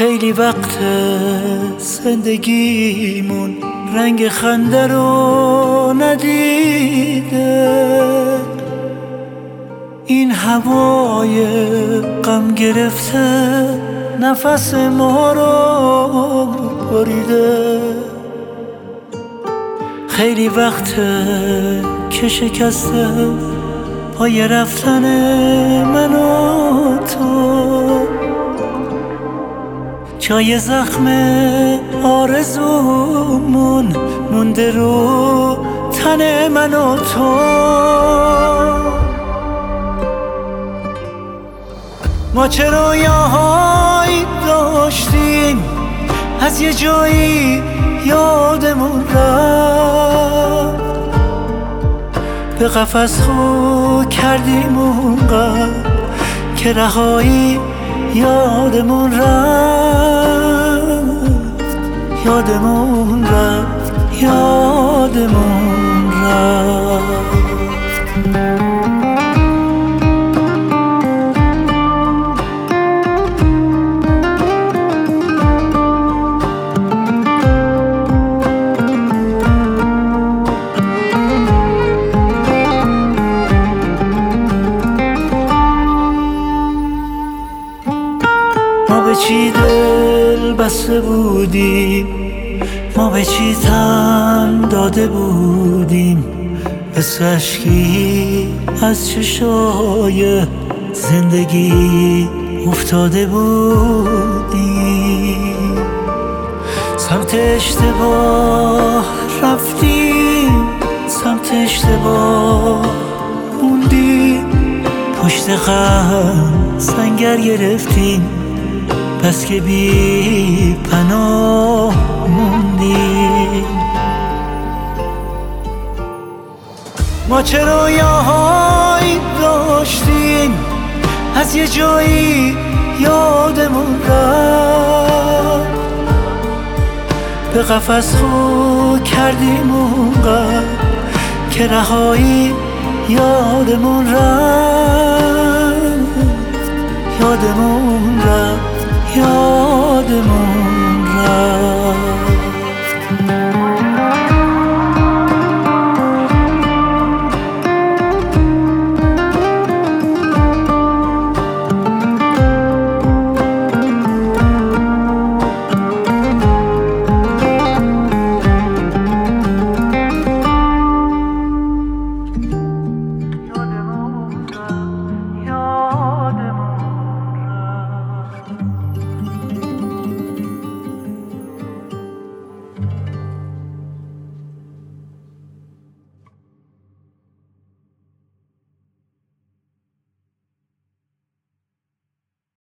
خیلی وقت زندگیمون رنگ خنده رو ندیده، این هوای غم گرفته نفس ما رو بریده. خیلی وقت که شکسته پای رفتن من و تو، جای زخم آرزومون مونده رو تن من و تو. ما چه رویاهایی داشتیم از یه جایی یادمون رفت، به قفس خو کردیم اونقدر که رهایی یادمون رفت، یادمون رفت، یادمون رفت. ما به چی دل بسته بودیم، ما به چی تن داده بودیم، مثل اشکی از چشای زندگی افتاده بودیم. سمت اشتباه رفتیم، سمت اشتباه موندیم، پشت غم سنگر گرفتیم، پس که بی پناه موندیم. ما چه رویاهایی داشتیم از یه جایی یادمون رفت، به قفس خو کردیم اونقدر که رهایی یادمون رفت، یادمون رفت، یادمون